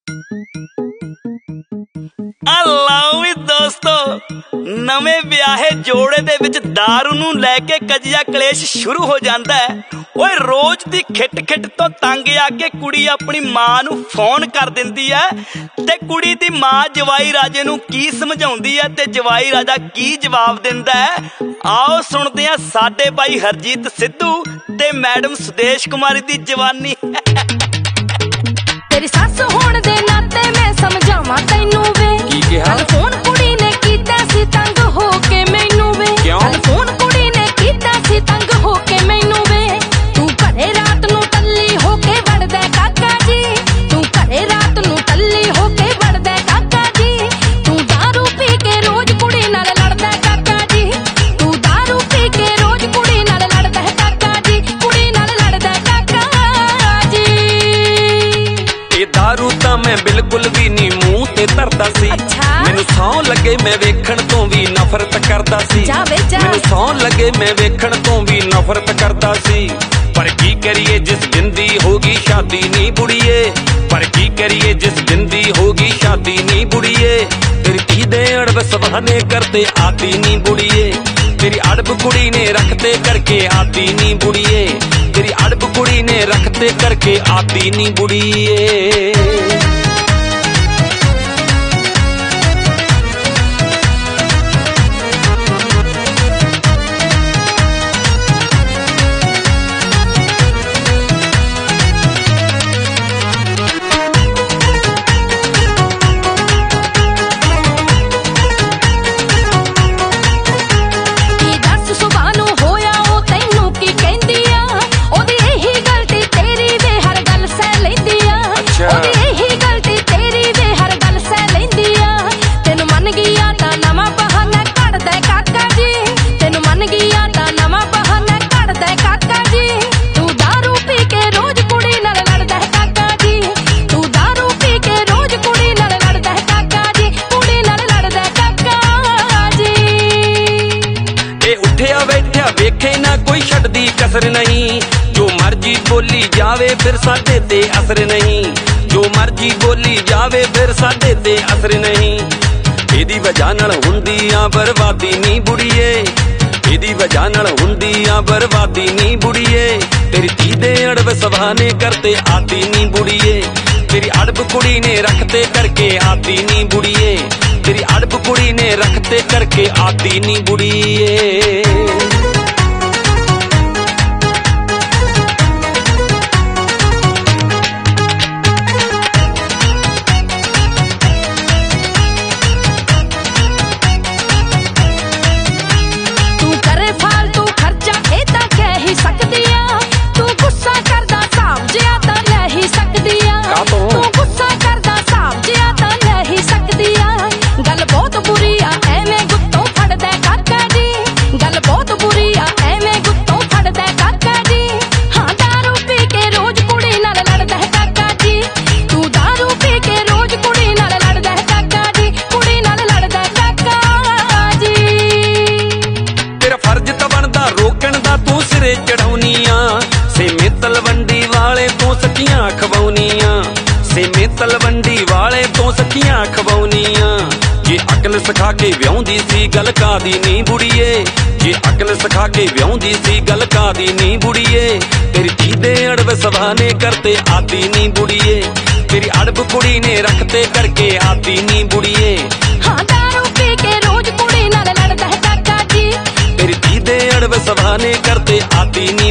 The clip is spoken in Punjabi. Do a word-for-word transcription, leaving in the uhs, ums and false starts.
ਆ ਲਓ ਵੀ ਦੋਸਤੋ, ਨਵੇਂ ਵਿਆਹੇ ਜੋੜੇ ਦੇ ਵਿੱਚ ਦਾਰੂ ਨੂੰ ਲੈ ਕੇ ਕਜੀਆ ਕਲੇਸ਼ ਸ਼ੁਰੂ ਹੋ ਜਾਂਦਾ ਹੈ। ਓਏ ਰੋਜ਼ ਦੀ ਖਿੱਟ ਖਿੱਟ ਤੋਂ ਤੰਗ ਆ ਕੇ ਕੁੜੀ ਆਪਣੀ ਮਾਂ ਨੂੰ ਫੋਨ ਕਰ ਦਿੰਦੀ ਹੈ ਤੇ ਕੁੜੀ ਦੀ ਮਾਂ ਜਵਾਈ ਰਾਜੇ ਨੂੰ ਕੀ ਸਮਝਾਉਂਦੀ ਹੈ ਤੇ ਜਵਾਈ ਰਾਜਾ ਕੀ ਜਵਾਬ ਦਿੰਦਾ ਹੈ। ਆਓ ਸੁਣਦੇ ਹਾਂ ਸਾਡੇ ਭਾਈ ਹਰਜੀਤ ਸਿੱਧੂ ਤੇ ਮੈਡਮ ਸੁਦੇਸ਼ ਕੁਮਾਰੀ ਦੀ ਜਵਾਨੀ। ਤੇਰੀ ਸੱਸ ਹੋਣ ਦੇ ਨਾਤੇ ਮੈਂ ਸਮਝਾਵਾਂ ਤੈਨੂੰ ਵੇ, ਕੀ ਕਿਹਾ? ਫੋਨ ਕੁੜੀ ਨੇ ਕੀਤਾ ਸੀ ਤੰਗ ਹੋ ਕੇ ਮੈਨੂੰ ਵੇ। ਕਿਉਂ? ਫੋਨ ਕੁੜੀ ਨੇ ਕੀਤਾ ਸੀ ਤੰਗ ਹੋ ਕੇ ਮੈਨੂੰ ਵੇ। ਤੂੰ ਘਰੇ ਰਾਤ ਨੂੰ ਟੱਲੀ ਹੋ ਕੇ ਵੜਦਾ ਕਾਕਾ ਜੀ, ਤੂੰ ਘਰੇ ਰਾਤ ਨੂੰ ਟੱਲੀ ਹੋ ਕੇ ਵੜਦਾ ਕਾਕਾ ਜੀ। ਤੂੰ ਦਾਰੂ ਪੀ ਕੇ ਰੋਜ਼ ਕੁੜੀ ਨਾਲ ਲੜਦਾ ਕਾਕਾ ਜੀ, ਤੂੰ ਦਾਰੂ ਪੀ ਕੇ ਰੋਜ਼ ਕੁੜੀ ਨਾਲ ਲੜਦਾ ਕਾਕਾ ਜੀ, ਕੁੜੀ ਨਾਲ ਲੜਦਾ ਕਾਕਾ ਜੀ। ਇਹ ਦਾਰੂ ਤਾਂ ਮੈਂ ਬਿਲਕੁਲ ਵੀ ਨੀ ਮੂੰਹ ਤੇ ਧਰਦਾ ਸੀ, ਮੈਨੂੰ ਸੌਂ ਲੱਗੇ ਮੈਂ ਵੇਖਣ ਤੋਂ ਵੀ ਨਫ਼ਰਤ ਕਰਦਾ ਸੀ, ਮੈਨੂੰ ਸੌਂ ਲੱਗੇ ਮੈਂ ਵੇਖਣ ਤੋਂ ਵੀ ਨਫ਼ਰਤ ਕਰਦਾ ਸੀ। ਪਰ ਕੀ ਕਰੀਏ ਜਿਸ ਦਿਨ ਦੀ ਹੋ ਗਈ ਸ਼ਾਦੀ ਨੀ ਬੁੜੀਏ, ਪਰ ਕੀ ਕਰੀਏ ਜਿਸ ਦਿਨ ਦੀ ਹੋ ਗਈ ਸ਼ਾਦੀ ਨੀ ਬੁੜੀਏ। ਤੇਰੀ ਧੀ ਦੇ ਅੜਬ ਸਵਾਨੇ ਕਰਦੇ ਆਦੀ ਨੀ ਬੁੜੀਏ, ਤੇਰੀ ਅੜਬ ਕੁੜੀ ਨੇ ਰੱਖਤੇ ਕਰਕੇ ਆਦੀ ਨੀ ਬੁੜੀਏ, ਤੇਰੀ ਅੜਬ ਕੁੜੀ ਨੇ ਰੱਖਤੇ ਕਰਕੇ ਆਦੀ ਨੀ ਬੁੜੀਏ। ਅਸਰ ਨਹੀਂ ਜੋ ਮਰਜੀ ਬੋਲੀ ਜਾਵੇ ਫਿਰ ਸਾਡੇ ਤੇ ਅਸਰ ਨਹੀਂ, ਜੋ ਮਰਜੀ ਬੋਲੀ ਜਾਵੇ ਫਿਰ ਸਾਡੇ ਤੇ ਅਸਰ ਨਹੀਂ। ਇਹਦੀ ਵਜ੍ਹਾ ਨਾਲ ਹੁੰਦੀ ਆ ਬਰਬਾਦੀ ਨੀ ਬੁੜੀਏ, ਇਹਦੀ ਵਜ੍ਹਾ ਨਾਲ ਹੁੰਦੀ ਆ ਬਰਬਾਦੀ ਨੀ ਬੁੜੀਏ। ਤੇਰੀ ਧੀ ਦੇ ਅੜਬ ਸਵਾਨੇ ਕਰਤੇ ਆਦੀ ਨੀ ਬੁੜੀਏ, ਤੇਰੀ ਅੜਬ ਕੁੜੀ ਨੇ ਰੱਖਤੇ ਕਰਕੇ ਆਦੀ ਨੀ ਬੁੜੀਏ, ਤੇਰੀ ਅੜਬ ਕੁੜੀ ਨੇ ਰੱਖਤੇ ਕਰਕੇ ਆਦੀ ਨੀ ਬੁੜੀਏ। ਸੇਮੇ ਤਲਵੰਡੀ ਵਾਲੇ ਤੋਂ ਸੱਚੀਆਂ ਖਵਾਉਣੀਆਂ, ਸੇਮੇ ਤਲਵੰਡੀ ਵਾਲੇ ਤੋਂ ਸੱਚੀਆਂ ਖਵਾਉਣੀਆਂ। ਜੇ ਅਕਲ ਸਿਖਾ ਕੇ ਵਿਆਹੁੰਦੀ ਸੀ ਗੱਲ ਕਾਦੀ ਨੀ ਬੁੜੀਏ, ਜੇ ਅਕਲ ਸਿਖਾ ਕੇ ਵਿਆਹੁੰਦੀ ਸੀ ਗੱਲ ਕਾਦੀ ਨੀ ਬੁੜੀਏ। ਤੇਰੀ ਧੀ ਦੇ ਅੜਬ ਸਵਾਨੇ ਕਰਤੇ ਆਦੀ ਨੀ ਬੁੜੀਏ, ਤੇਰੀ ਅੜਬ ਕੁੜੀ ਨੇ ਰੱਖਤੇ ਕਰਕੇ ਆਦੀ ਨੀ ਬੁੜੀਏ। ਹਾਂ ਦਾਰੂ ਪੀ ਕੇ ਰੋਜ਼ ਕੁੜੀ ਨਾਲ ਲੜਦਾ ਕਾਕਾ ਜੀ, ਤੇਰੀ ਧੀ ਦੇ ਅੜਬ ਸਵਾਨੇ ਕਰਤੇ ਆਦੀ ਨੀ